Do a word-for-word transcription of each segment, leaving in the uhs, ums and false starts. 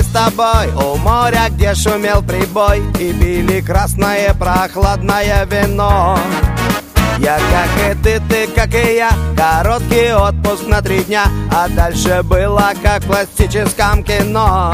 тобой у моря, где шумел прибой, и пили красное прохладное вино. Я как и ты, ты как и я, короткий отпуск на три дня, а дальше было как в классическом кино.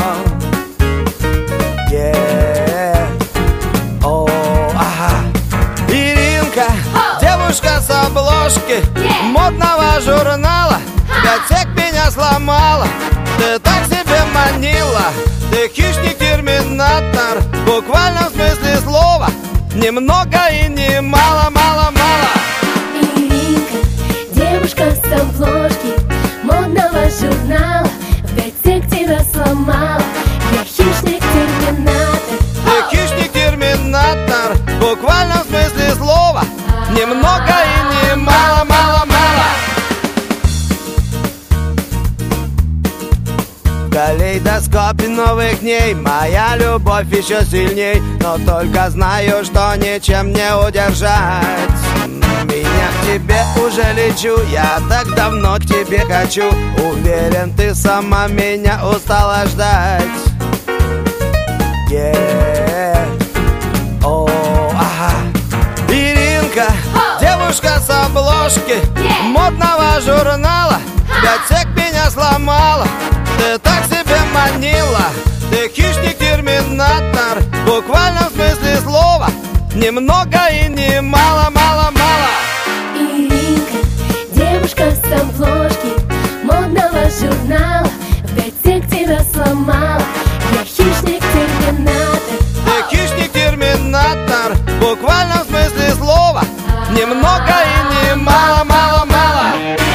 Yeah. Oh, ага. Иринка, oh. Девушка с обложки yeah. Модного журнала, пять меня сломала, ты так себе манила. Ты хищник-терминатор, в буквальном смысле слова, немного и не мало, мало, мало. Иринка, девушка с обложки модного журнала, в пять сек тебя сломала. Я хищник-терминатор. Ты хищник-терминатор, в буквальном смысле слова, немного и не мало, мало, мало. В калейдоскопе новых дней моя любовь еще сильней, но только знаю, что ничем не удержать. Меня к тебе уже лечу, я так давно к тебе хочу. Уверен, ты сама меня устала ждать. Yeah. Oh, ага. Иринка, oh. Девушка с обложки yeah. Модного журнала, пять сек меня сломала, ты так себе манила. Ты хищник-терминатор, в буквальном смысле слова, немного и не мало, мало, мало. Иринка, девушка с обложки модного журнала, в пять сек тебя сломала. Я хищник-терминатор. Ты хищник-терминатор, в буквальном смысле слова, немного и не мало, мало, мало.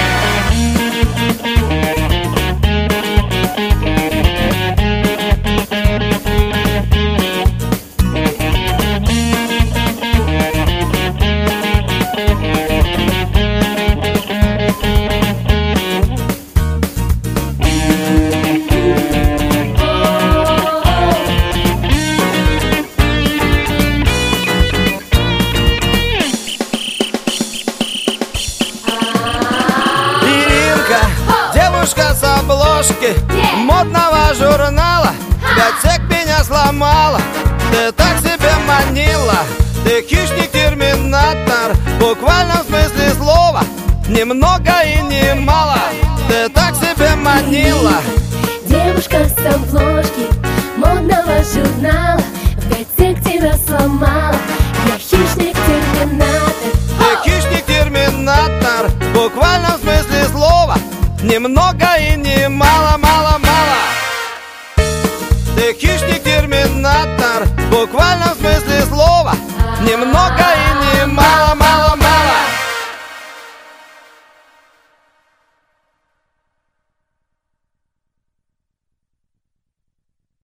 Девушка с обложки yeah. Модного журнала, пять сек меня сломала, ты так себе манила. Ты хищник-терминатор, в буквальном смысле слова, немного и не мало, ты так себе манила. Девушка с обложки модного журнала, в пять сек тебя сломала. Я хищник-терминатор. Ты хищник-терминатор, в буквальном смысле слова, немного и не мало, мало, мало. Ты хищник-терминатор, в буквальном смысле слова, немного